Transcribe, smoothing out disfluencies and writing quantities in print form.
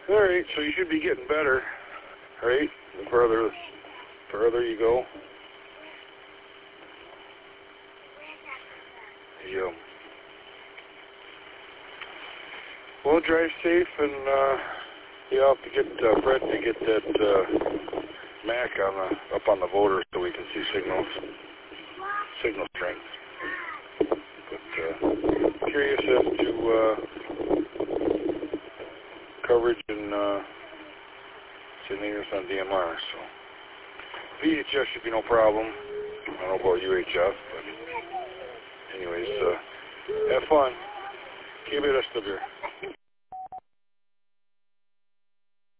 Alright, so you should be getting better, right? The further you go. Yeah. Well, drive safe, and you'll have to get Brett to get that Mac up on the voter so we can see signal strength. But curious as to coverage and centimeters on DMR. So VHF should be no problem. I don't know about UHF, but anyways, have fun. Keep it SW.